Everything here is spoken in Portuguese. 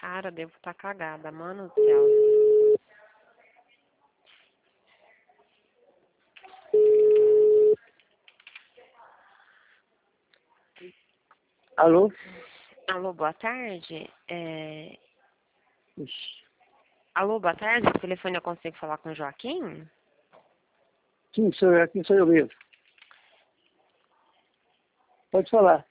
Cara, devo estar cagada, mano do céu. Alô? Alô, boa tarde. Ixi. Alô, boa tarde. O telefone eu consigo falar com o Joaquim? Sim, aqui sou eu mesmo. Pode falar.